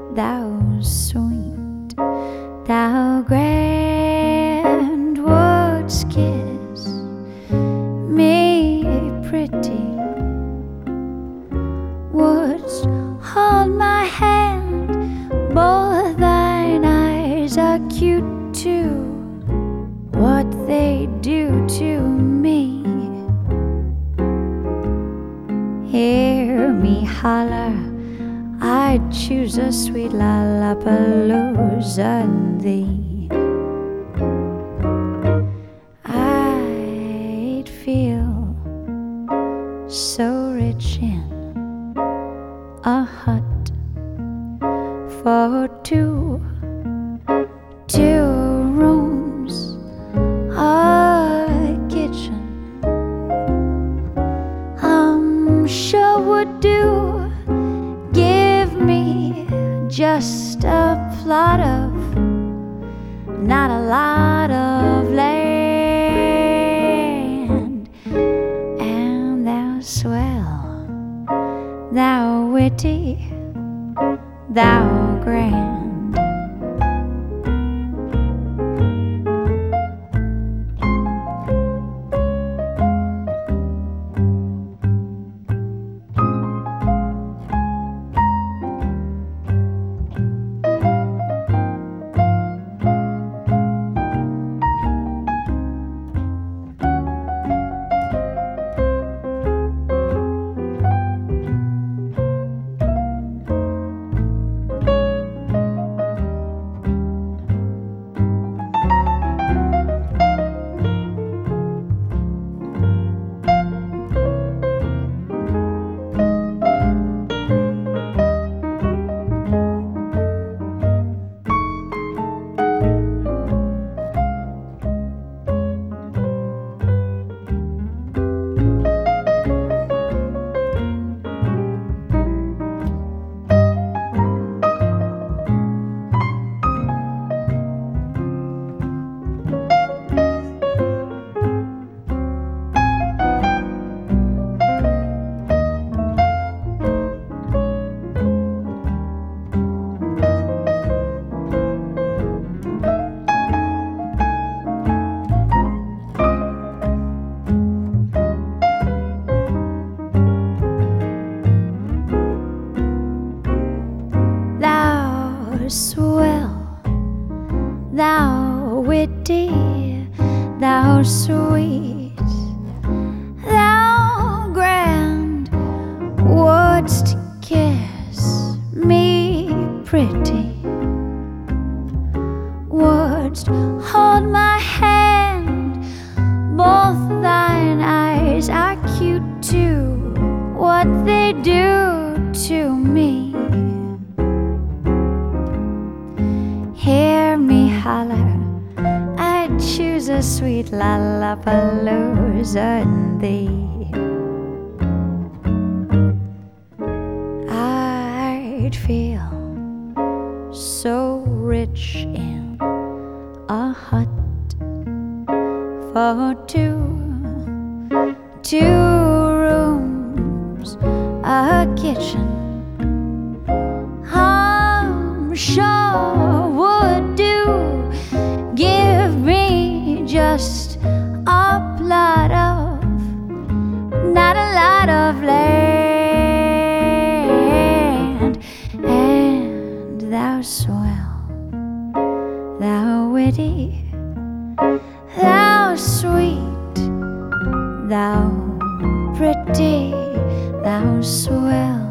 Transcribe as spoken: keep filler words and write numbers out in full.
thou sweet, thou grand, wouldst kiss me pretty, wouldst hold my hand, both thine eyes are cute too, what they do to me. Hear me holler, I'd choose a sweet Lollapalooza thee. I'd feel so rich in a hut for two, two rooms, a kitchen, I'm sure would do. Give me just a plot of, not a lot of land, and thou swell, thou witty, thou grand. Swell, thou witty, thou sweet, thou grand, wouldst kiss me pretty, wouldst hold my hand, both thine eyes are cute too, what they do to me. Hear me holler, I'd choose a sweet Lollapalooza thee. I'd feel so rich in a hut for two, two rooms, a kitchen, I'm sure would do. Give me just a plot of, not a lot of land, and thou swell, thou witty, thou sweet, thou pretty, thou swell,